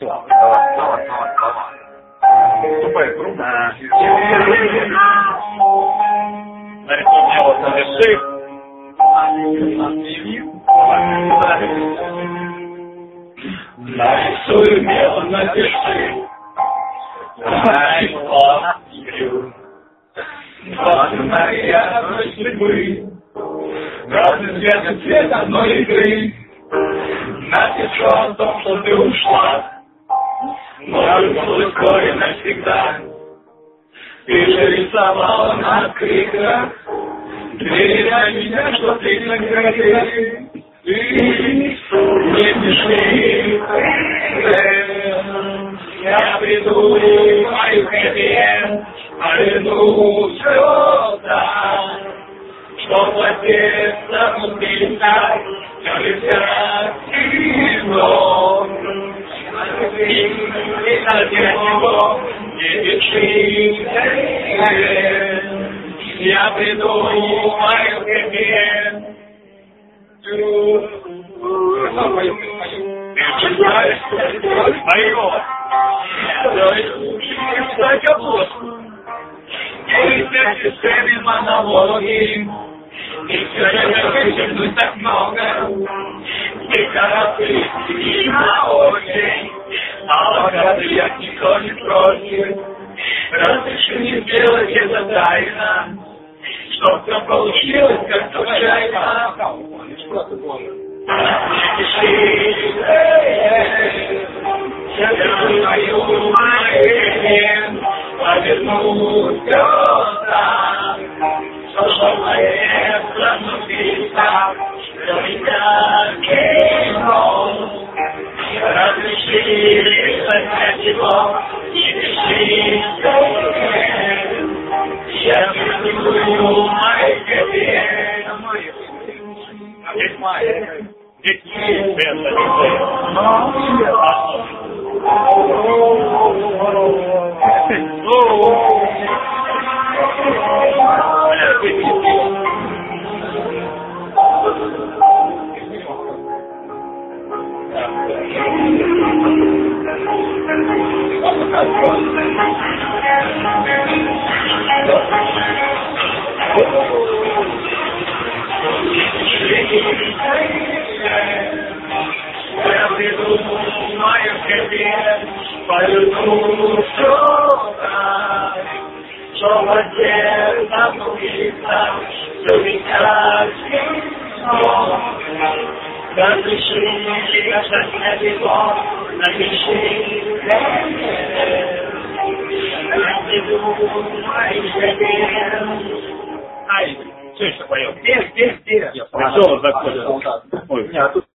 Все, давай. Ступай в круг. Нарисовал соверши. Нарисую мело, напиши. Важная ночь судьбы, разный свет и цвет одной игры. Напишу о том, что ты ушла, но вернулась вскоре навсегда. Ты же рисовала на открытках двери для меня, что ты наградил. Ты не пиши, я приду в мою хэппи-энд, а вернусь сюда, чтоб отец внутри так, все красиво. И совсем его не пиши, я приду в мою хэппи-энд. Монологи, и все время вычеркнуть так много. Декорации на очень, а я никто не просит. Разреши не сделать это тайно, чтоб все получилось как случайно. Я верну мою повернусь сюда, что моя внутри так, что меня кинул. Разреши занять его, не пиши, я верну мою я приду в мою хэппи-энд, поверну сюда, чтоб отец обнулиться, все меня смог. Разреши занять его, напиши, я приду в мою хэппи-энд. Ай, что еще поем? Где? Пришел, закончил. Ой,